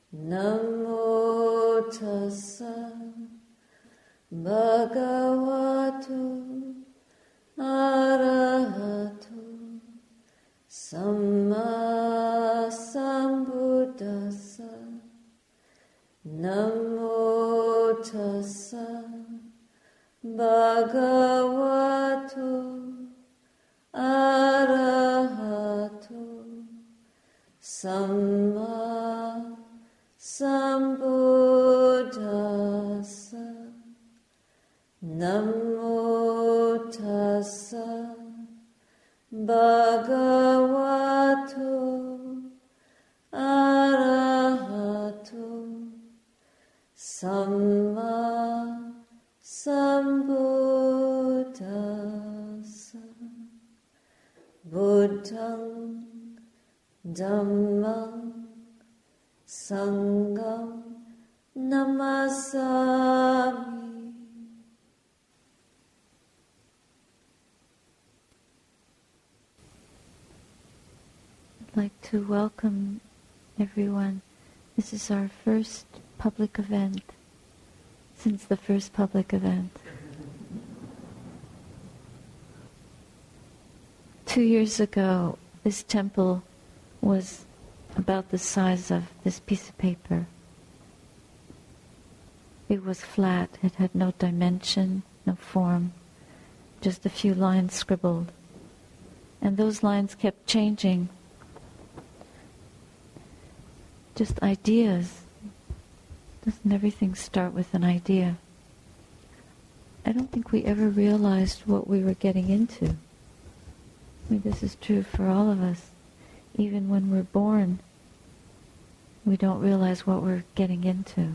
Namo tassa bhagavato arahato samma sambuddhassa. Namo tassa bhagavato arahato samma sambuddhassa. Namo tassa bhagavato arahato samma sambuddhassa. Buddhang dhammang sangham namasami. I'd like to welcome everyone. This is our first public event since the first public event. 2 years ago, this temple was about the size of this piece of paper. It was flat, it had no dimension, no form, just a few lines scribbled. And those lines kept changing. Just ideas. Doesn't everything start with an idea? I don't think we ever realized what we were getting into. I mean, this is true for all of us. Even when we're born, we don't realize what we're getting into.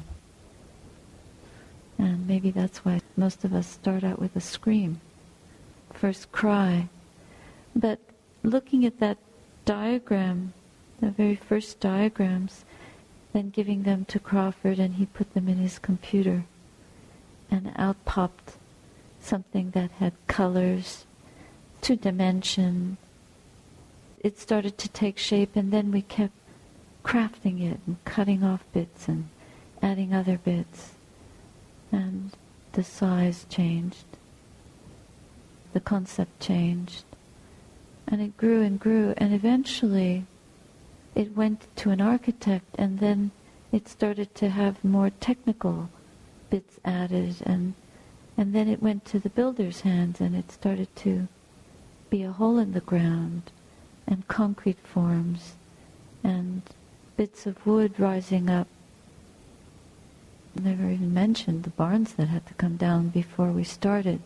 And maybe that's why most of us start out with a scream, first cry. But looking at that diagram, the very first diagrams, then giving them to Crawford, and he put them in his computer, and out popped something that had colors, 2 dimension. It started to take shape, and then we kept crafting it and cutting off bits and adding other bits. And the size changed. The concept changed. And it grew and grew, and eventually it went to an architect, and then it started to have more technical bits added, and then it went to the builder's hands, and it started to be a hole in the ground, and concrete forms, and bits of wood rising up. Never even mentioned the barns that had to come down before we started.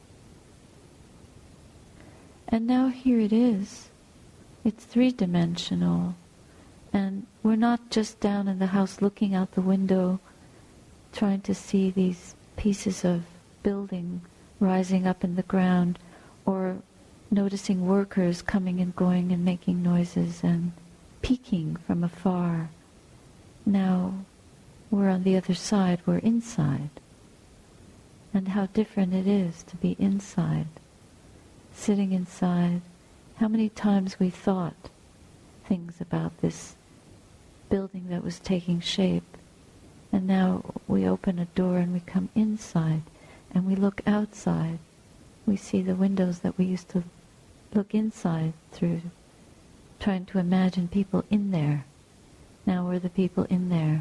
And now here it is. It's 3-dimensional. And we're not just down in the house looking out the window, trying to see these pieces of building rising up in the ground, or noticing workers coming and going and making noises and peeking from afar. Now we're on the other side, we're inside. And how different it is to be inside, sitting inside. How many times we thought things about this building that was taking shape, and now we open a door and we come inside, and we look outside. We see the windows that we used to look inside through, trying to imagine people in there. Now we're the people in there.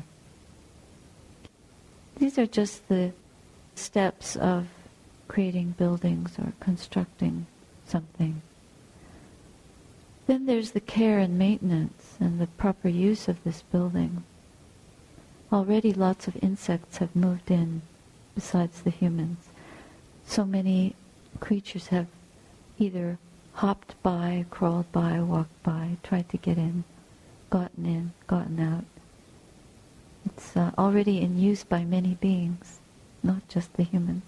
These are just the steps of creating buildings or constructing something. Then there's the care and maintenance and the proper use of this building. Already lots of insects have moved in besides the humans. So many creatures have either hopped by, crawled by, walked by, tried to get in, gotten out. It's already in use by many beings, not just the humans.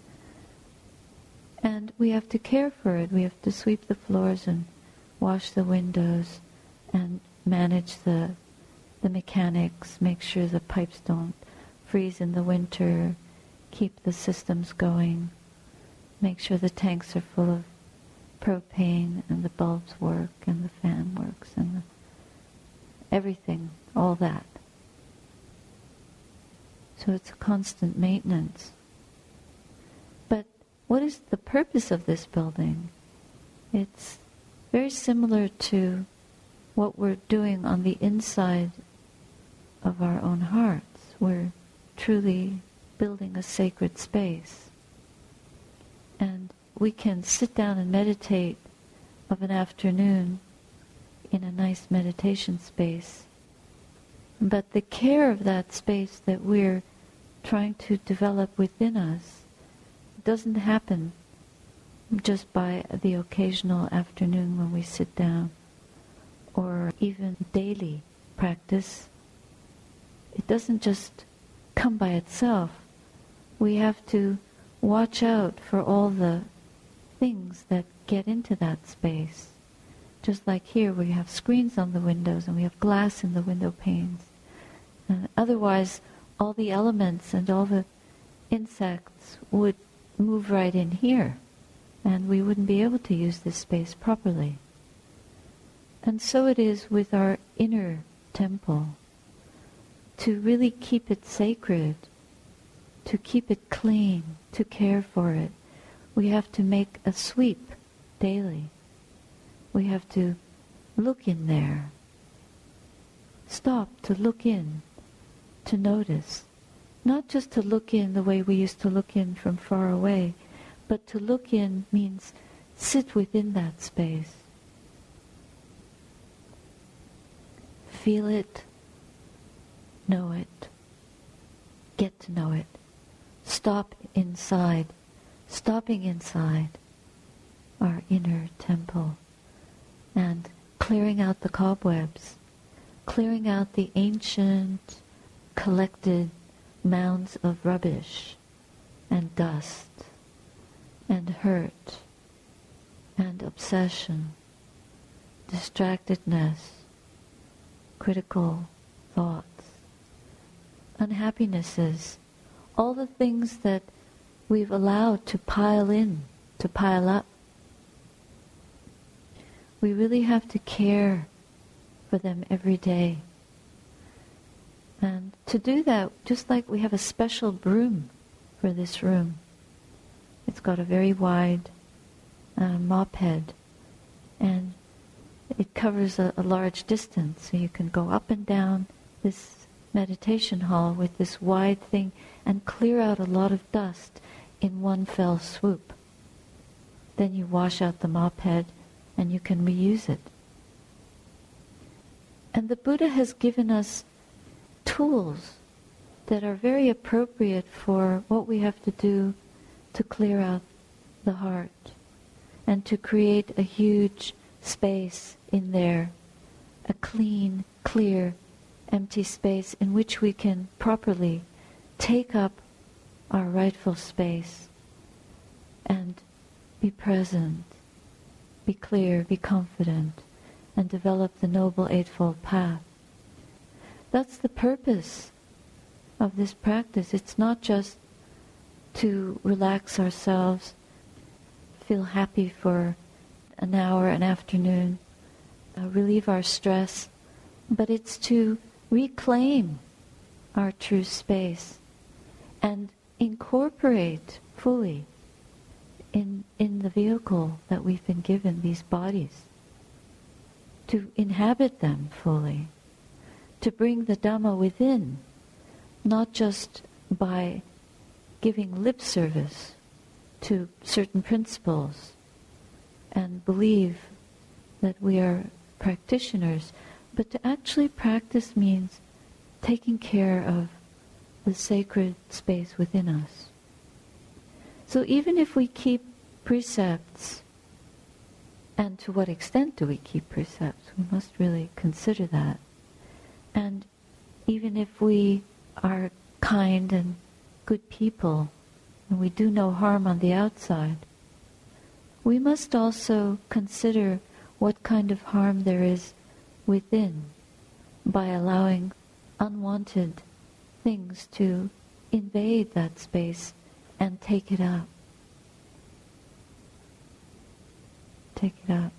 And we have to care for it. We have to sweep the floors and wash the windows and manage the mechanics, make sure the pipes don't freeze in the winter, keep the systems going, make sure the tanks are full of propane and the bulbs work and the fan works and everything, all that. So it's a constant maintenance. But what is the purpose of this building? It's very similar to what we're doing on the inside of our own hearts. We're truly building a sacred space. And we can sit down and meditate of an afternoon in a nice meditation space. But the care of that space that we're trying to develop within us doesn't happen just by the occasional afternoon when we sit down, or even daily practice. It doesn't just come by itself. We have to watch out for all the things that get into that space. Just like here, we have screens on the windows and we have glass in the window panes. Otherwise, all the elements and all the insects would move right in here, and we wouldn't be able to use this space properly. And so it is with our inner temple. To really keep it sacred, to keep it clean, to care for it, we have to make a sweep daily. We have to look in there. Stop to look in, to notice. Not just to look in the way we used to look in from far away, but to look in means sit within that space. Feel it, know it, get to know it. Stop inside, stopping inside our inner temple and clearing out the cobwebs, clearing out the ancient collected mounds of rubbish and dust and hurt and obsession, distractedness, critical thoughts, unhappinesses, all the things that we've allowed to pile in, to pile up. We really have to care for them every day. And to do that, just like we have a special broom for this room. It's got a very wide mop head, and it covers a large distance, so you can go up and down this meditation hall with this wide thing and clear out a lot of dust in one fell swoop. Then you wash out the mop head and you can reuse it. And the Buddha has given us tools that are very appropriate for what we have to do to clear out the heart and to create a huge space in there, a clean, clear, empty space in which we can properly take up our rightful space and be present, be clear, be confident, and develop the Noble Eightfold Path. That's the purpose of this practice. It's not just to relax ourselves, feel happy for an hour, an afternoon, relieve our stress, but it's to reclaim our true space and incorporate fully in the vehicle that we've been given, these bodies, to inhabit them fully, to bring the Dhamma within, not just by giving lip service to certain principles and believe that we are practitioners, but to actually practice means taking care of the sacred space within us. So even if we keep precepts, and to what extent do we keep precepts? We must really consider that. And even if we are kind and good people, and we do no harm on the outside, we must also consider what kind of harm there is within by allowing unwanted things to invade that space and take it up. Take it up.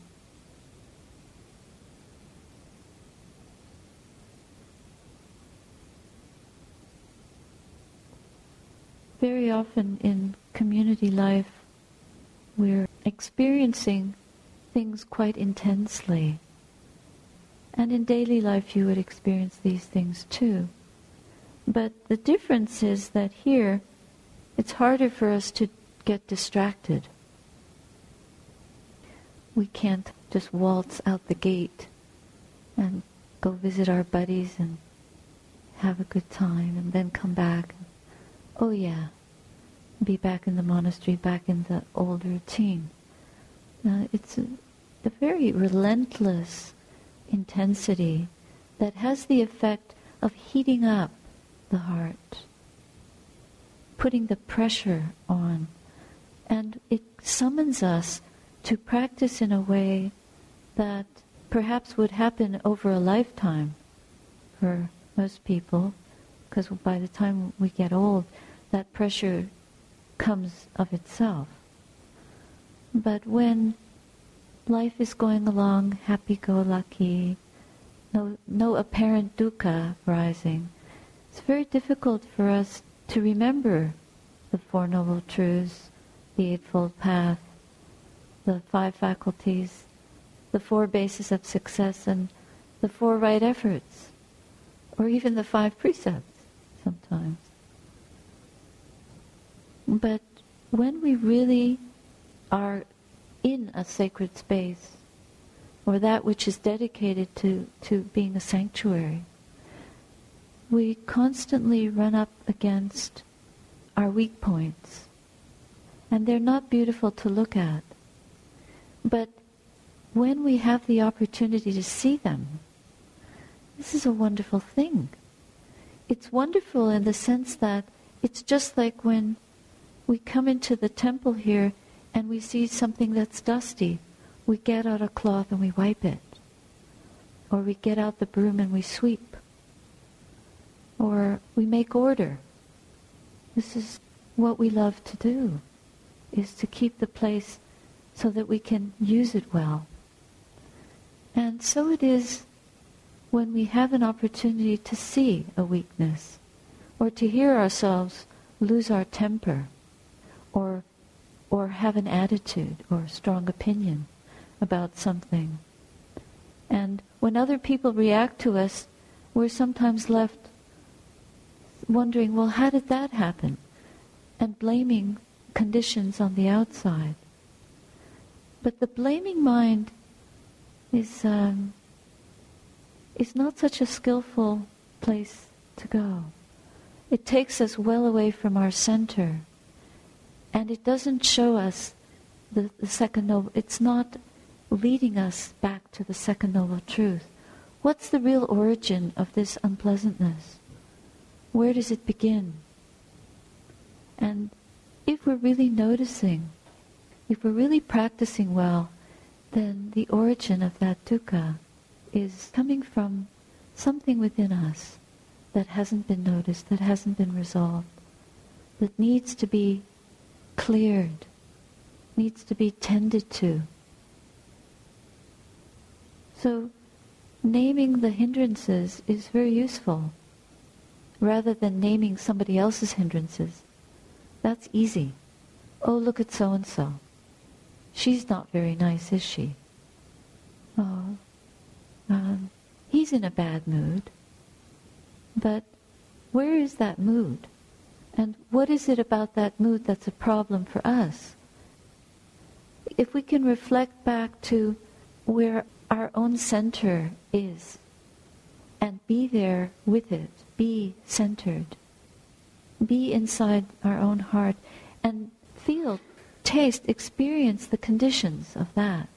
very often in community life, we're experiencing things quite intensely. And in daily life you would experience these things too. But the difference is that here, it's harder for us to get distracted. We can't just waltz out the gate and go visit our buddies and have a good time and then come back. Oh yeah, be back in the monastery, back in the old routine. It's a very relentless intensity that has the effect of heating up the heart, putting the pressure on, and it summons us to practice in a way that perhaps would happen over a lifetime for most people, because by the time we get old, that pressure comes of itself. But when life is going along happy-go-lucky, no apparent dukkha rising, it's very difficult for us to remember the Four Noble Truths, the Eightfold Path, the Five Faculties, the Four Bases of Success, and the Four Right Efforts, or even the Five Precepts sometimes. But when we really are in a sacred space, or that which is dedicated to being a sanctuary, we constantly run up against our weak points. And they're not beautiful to look at. But when we have the opportunity to see them, this is a wonderful thing. It's wonderful in the sense that it's just like when we come into the temple here and we see something that's dusty. We get out a cloth and we wipe it. Or we get out the broom and we sweep. Or we make order. This is what we love to do, is to keep the place so that we can use it well. And so it is when we have an opportunity to see a weakness, or to hear ourselves lose our temper, or have an attitude or a strong opinion about something. And when other people react to us, we're sometimes left wondering, well, how did that happen? And blaming conditions on the outside. But the blaming mind is not such a skillful place to go. It takes us well away from our center. And it doesn't show us the second noble. It's not leading us back to the second noble truth. What's the real origin of this unpleasantness? Where does it begin? And if we're really noticing, if we're really practicing well, then the origin of that dukkha is coming from something within us that hasn't been noticed, that hasn't been resolved, that needs to be cleared, needs to be tended to. So naming the hindrances is very useful, rather than naming somebody else's hindrances. That's easy. Oh, look at so-and-so. She's not very nice, is she? Oh, he's in a bad mood. But where is that mood? And what is it about that mood that's a problem for us? If we can reflect back to where our own center is, and be there with it, be centered, be inside our own heart, and feel, taste, experience the conditions of that,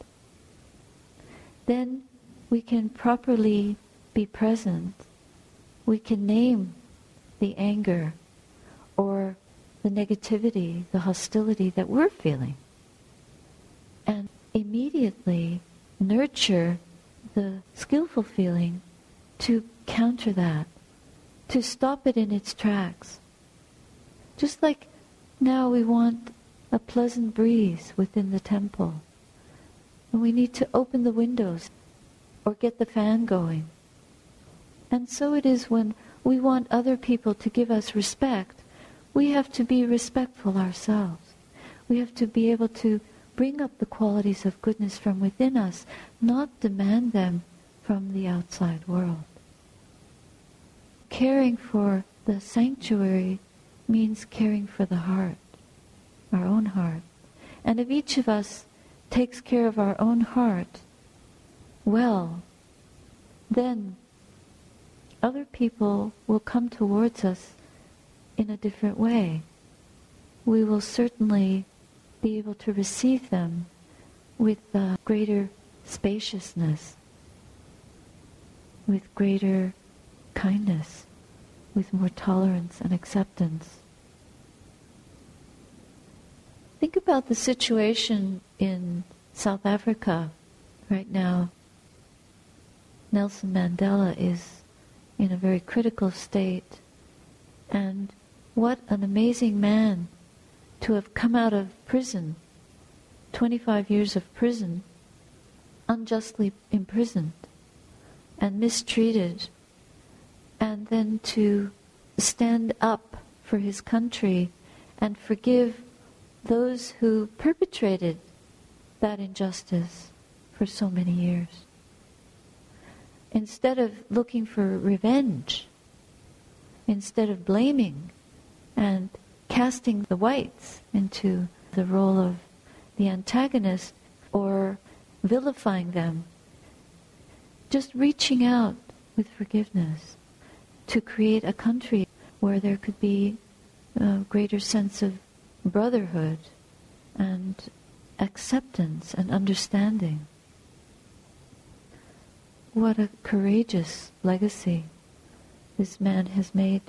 then we can properly be present. We can name the anger or the negativity, the hostility that we're feeling, and immediately nurture the skillful feeling to counter that, to stop it in its tracks. Just like now we want a pleasant breeze within the temple, and we need to open the windows or get the fan going. And so it is when we want other people to give us respect. we have to be respectful ourselves. We have to be able to bring up the qualities of goodness from within us, not demand them from the outside world. Caring for the sanctuary means caring for the heart, our own heart. And if each of us takes care of our own heart well, then other people will come towards us in a different way. We will certainly be able to receive them with greater spaciousness, with greater kindness, with more tolerance and acceptance. Think about the situation in South Africa right now. Nelson Mandela is in a very critical state, and what an amazing man to have come out of prison, 25 years of prison, unjustly imprisoned and mistreated, and then to stand up for his country and forgive those who perpetrated that injustice for so many years. Instead of looking for revenge, instead of blaming and casting the whites into the role of the antagonist or vilifying them, just reaching out with forgiveness to create a country where there could be a greater sense of brotherhood and acceptance and understanding. What a courageous legacy this man has made.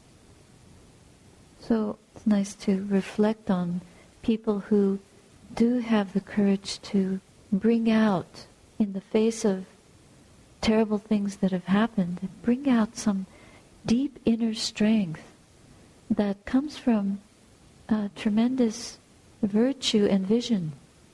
So it's nice to reflect on people who do have the courage to bring out, in the face of terrible things that have happened, bring out some deep inner strength that comes from tremendous virtue and vision.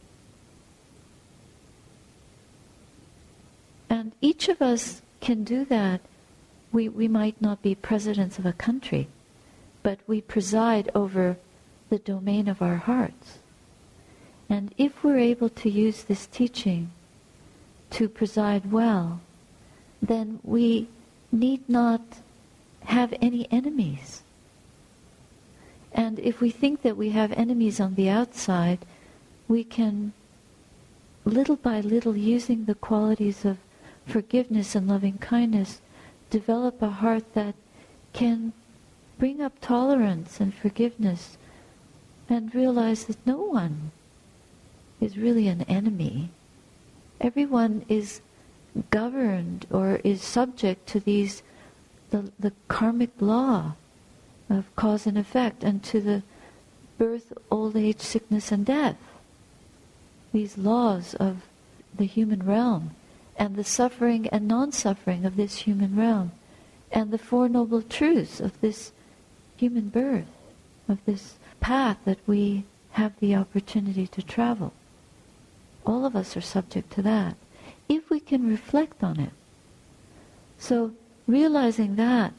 And each of us can do that. We might not be presidents of a country, but we preside over the domain of our hearts. And if we're able to use this teaching to preside well, then we need not have any enemies. And if we think that we have enemies on the outside, we can, little by little, using the qualities of forgiveness and loving kindness, develop a heart that can bring up tolerance and forgiveness and realize that no one is really an enemy. Everyone is governed or is subject to the karmic law of cause and effect, and to the birth, old age, sickness, and death. These laws of the human realm, and the suffering and non-suffering of this human realm, and the Four Noble Truths of this human birth, of this path that we have the opportunity to travel. All of us are subject to that, if we can reflect on it. So, realizing that,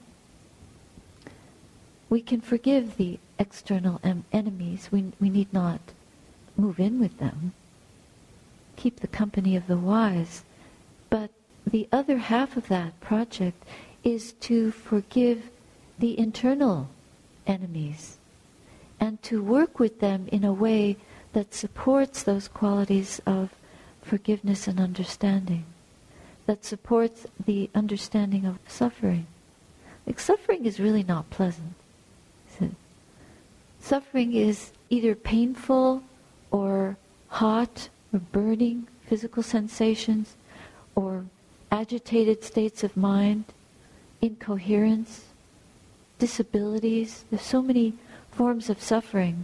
we can forgive the external enemies. We need not move in with them. Keep the company of the wise. But the other half of that project is to forgive the internal enemies and to work with them in a way that supports those qualities of forgiveness and understanding, that supports the understanding of suffering. Like, suffering is really not pleasant. Suffering is either painful or hot or burning physical sensations, or agitated states of mind, incoherence, disabilities. There's so many forms of suffering.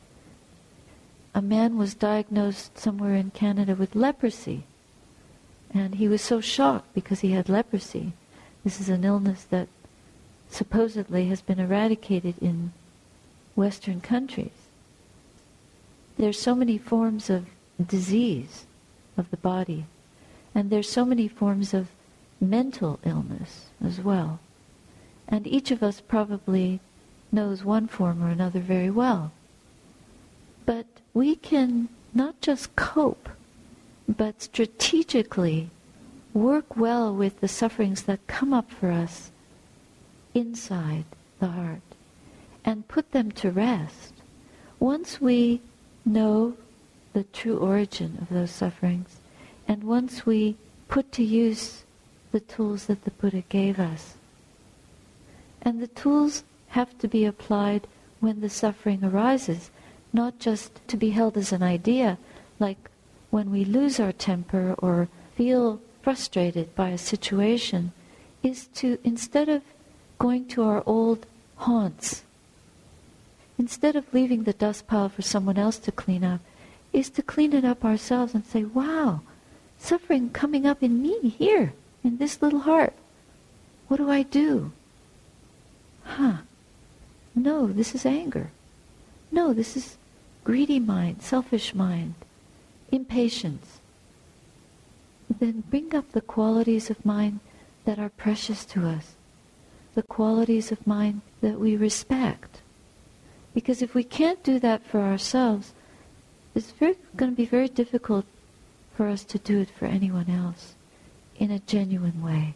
A man was diagnosed somewhere in Canada with leprosy, and he was so shocked because he had leprosy. This is an illness that supposedly has been eradicated in Western countries. There's so many forms of disease of the body, and there's so many forms of mental illness as well. And each of us probably knows one form or another very well. But we can not just cope, but strategically work well with the sufferings that come up for us inside the heart and put them to rest. Once we know the true origin of those sufferings, and once we put to use the tools that the Buddha gave us, and the tools have to be applied when the suffering arises, not just to be held as an idea, like when we lose our temper or feel frustrated by a situation, is to, instead of going to our old haunts, instead of leaving the dust pile for someone else to clean up, is to clean it up ourselves and say, wow, suffering coming up in me here, in this little heart. What do I do? No, this is anger. No, this is greedy mind, selfish mind, impatience. Then bring up the qualities of mind that are precious to us, the qualities of mind that we respect. Because if we can't do that for ourselves, it's going to be very difficult for us to do it for anyone else in a genuine way.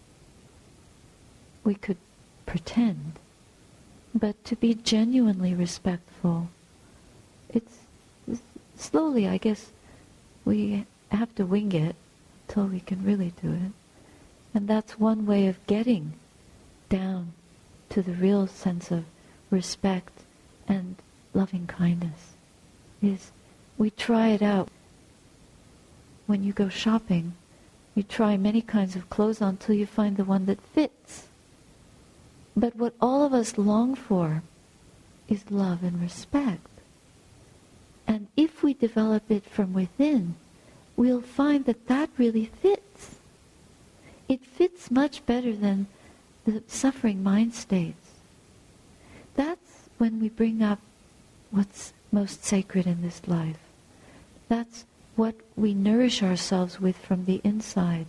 We could pretend, but to be genuinely respectful, it's slowly, I guess, we have to wing it until we can really do it. And that's one way of getting down to the real sense of respect and loving kindness, is we try it out. When you go shopping, you try many kinds of clothes on until you find the one that fits. But what all of us long for is love and respect. And if we develop it from within, we'll find that that really fits. It fits much better than the suffering mind states. That's when we bring up what's most sacred in this life. That's what we nourish ourselves with from the inside.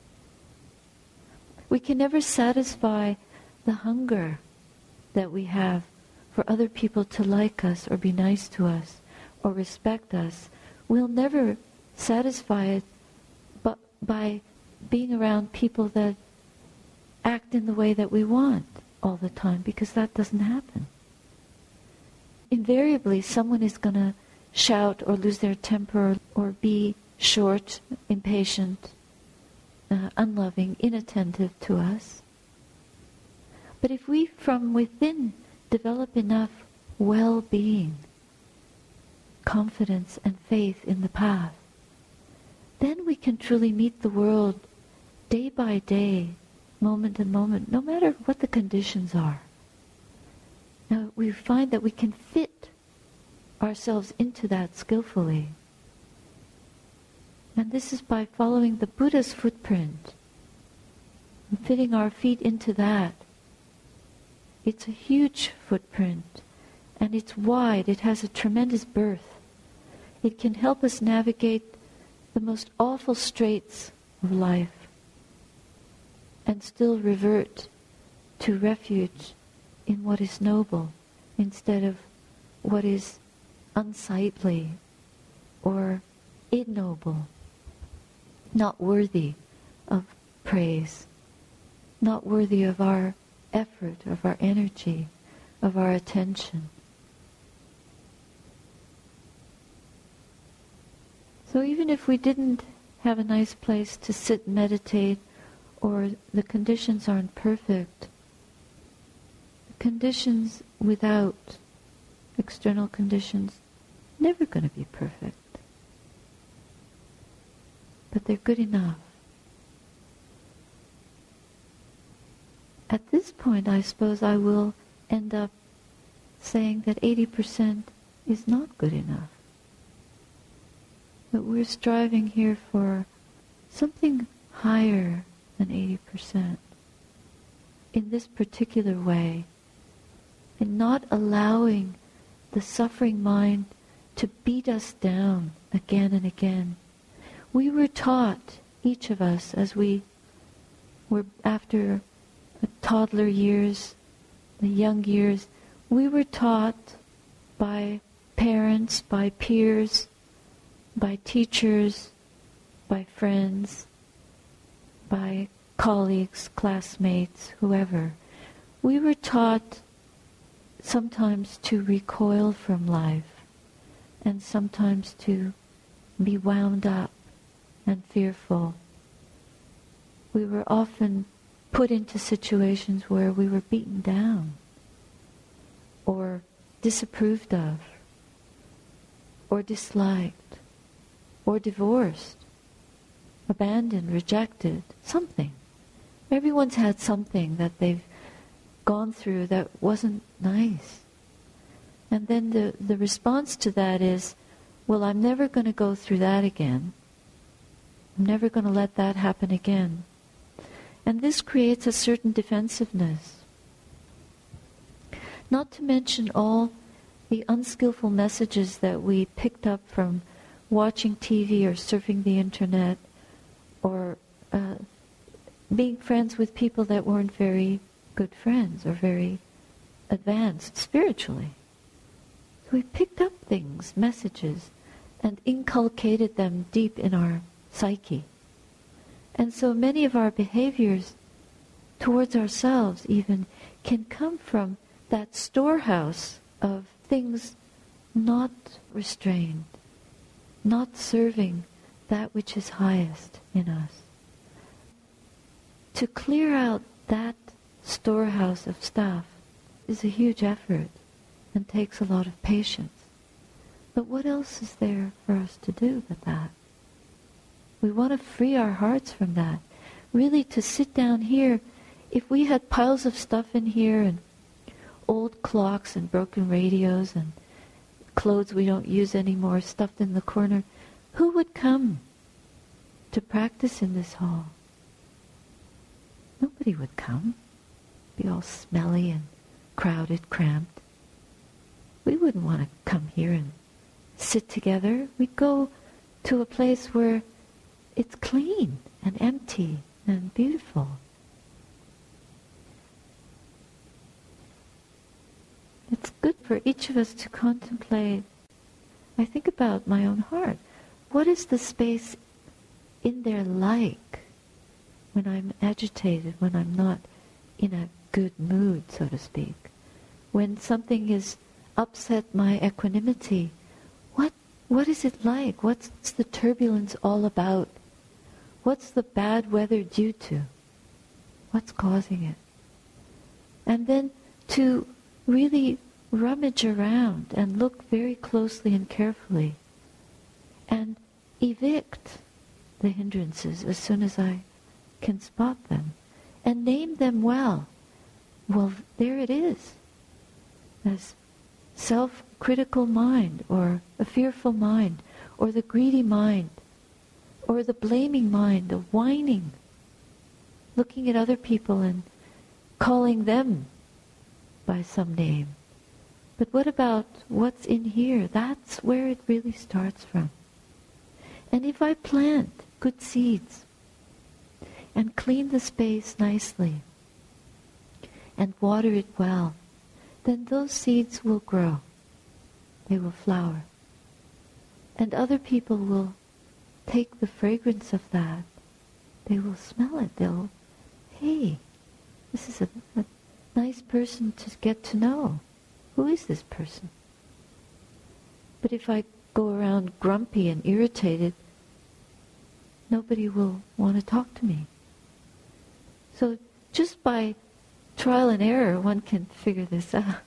We can never satisfy the hunger that we have for other people to like us or be nice to us or respect us. We'll never satisfy it but by being around people that act in the way that we want all the time, because that doesn't happen. Invariably, someone is going to shout or lose their temper or be short, impatient, unloving, inattentive to us. But if we from within develop enough well-being, confidence and faith in the path, then we can truly meet the world day by day, moment to moment, no matter what the conditions are. Now we find that we can fit ourselves into that skillfully. And this is by following the Buddha's footprint, and fitting our feet into that. It's a huge footprint, and it's wide. It has a tremendous birth. It can help us navigate the most awful straits of life and still revert to refuge in what is noble instead of what is unsightly or ignoble, not worthy of praise, not worthy of our effort, of our energy, of our attention. So even if we didn't have a nice place to sit and meditate, or the conditions aren't perfect, the conditions without external conditions never going to be perfect. But they're good enough. At this point, I suppose I will end up saying that 80% is not good enough. That we're striving here for something higher than 80% in this particular way, and not allowing the suffering mind to beat us down again and again. We were taught, each of us, as we were after the toddler years, the young years, we were taught by parents, by peers, by teachers, by friends, by colleagues, classmates, whoever. We were taught sometimes to recoil from life and sometimes to be wound up and fearful. We were often put into situations where we were beaten down or disapproved of or disliked or divorced, abandoned, rejected, something. Everyone's had something that they've gone through that wasn't nice. And then the response to that is, well, I'm never going to go through that again. I'm never going to let that happen again. And this creates a certain defensiveness. Not to mention all the unskillful messages that we picked up from watching TV or surfing the internet or being friends with people that weren't very good friends or very advanced spiritually. So we picked up things, messages, and inculcated them deep in our psyche. And so many of our behaviors towards ourselves even can come from that storehouse of things not restrained, not serving that which is highest in us. To clear out that storehouse of stuff is a huge effort and takes a lot of patience. But what else is there for us to do with that? We want to free our hearts from that. Really, to sit down here, if we had piles of stuff in here and old clocks and broken radios and clothes we don't use anymore stuffed in the corner, who would come to practice in this hall? Nobody would come. Be all smelly and crowded, cramped. We wouldn't want to come here and sit together. We'd go to a place where it's clean and empty and beautiful. It's good for each of us to contemplate. I think about my own heart. What is the space in there like when I'm agitated, when I'm not in a good mood, so to speak? When something has upset my equanimity, what is it like? What's the turbulence all about? What's the bad weather due to? What's causing it? And then to really rummage around and look very closely and carefully and evict the hindrances as soon as I can spot them and name them well. Well, there it is. As self-critical mind, or a fearful mind, or the greedy mind, or the blaming mind, the whining, looking at other people and calling them by some name. But what about what's in here? That's where it really starts from. And if I plant good seeds and clean the space nicely and water it well, then those seeds will grow. They will flower. And other people will take the fragrance of that. They will smell it. They'll, hey, this is a nice person to get to know. Who is this person? But if I go around grumpy and irritated, nobody will want to talk to me. So just by trial and error, one can figure this out.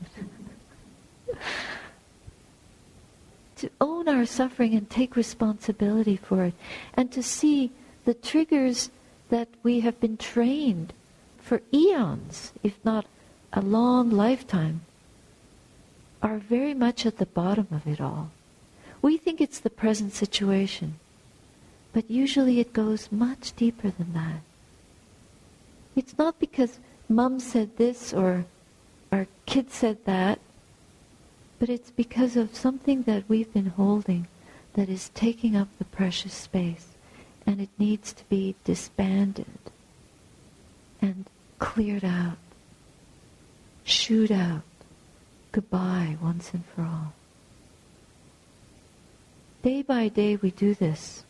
To own our suffering and take responsibility for it, and to see the triggers that we have been trained for eons, if not a long lifetime, are very much at the bottom of it all. We think it's the present situation, but usually it goes much deeper than that. It's not because Mom said this or our kid said that, but it's because of something that we've been holding that is taking up the precious space, and it needs to be disbanded and cleared out, shooed out, goodbye once and for all. Day by day we do this.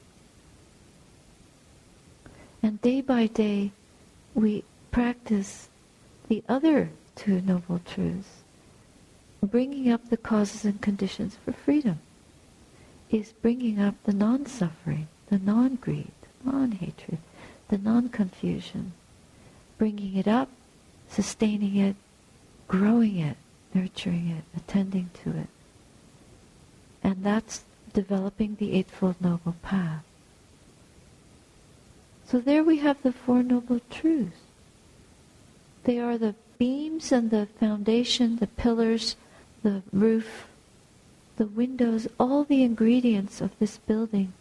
And day by day we practice the other two Noble Truths. Bringing up the causes and conditions for freedom is bringing up the non-suffering, the non-greed, the non-hatred, the non-confusion. Bringing it up, sustaining it, growing it, nurturing it, attending to it. And that's developing the Eightfold Noble Path. So there we have the Four Noble Truths. They are the beams and the foundation, the pillars, the roof, the windows, all the ingredients of this building.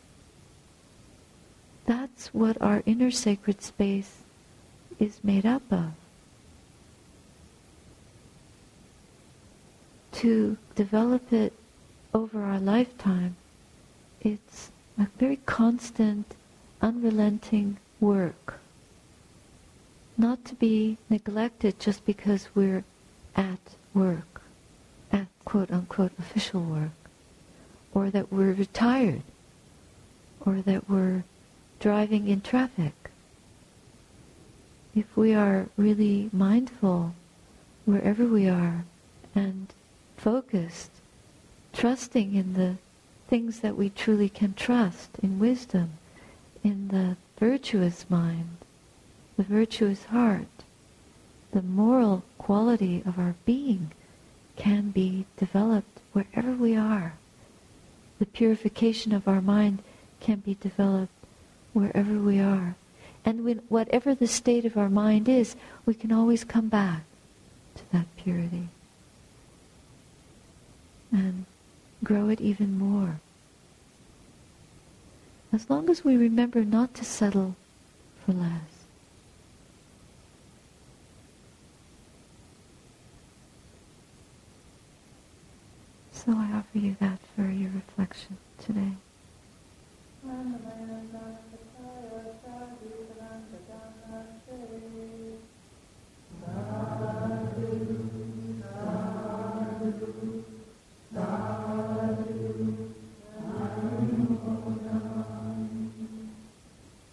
That's what our inner sacred space is made up of. To develop it over our lifetime, it's a very constant, unrelenting work. Not to be neglected just because we're at work, at quote-unquote official work, or that we're retired, or that we're driving in traffic. If we are really mindful wherever we are and focused, trusting in the things that we truly can trust, in wisdom, in the virtuous mind, the virtuous heart, the moral quality of our being can be developed wherever we are. The purification of our mind can be developed wherever we are. And when, whatever the state of our mind is, we can always come back to that purity and grow it even more. As long as we remember not to settle for less. So I offer you that for your reflection today.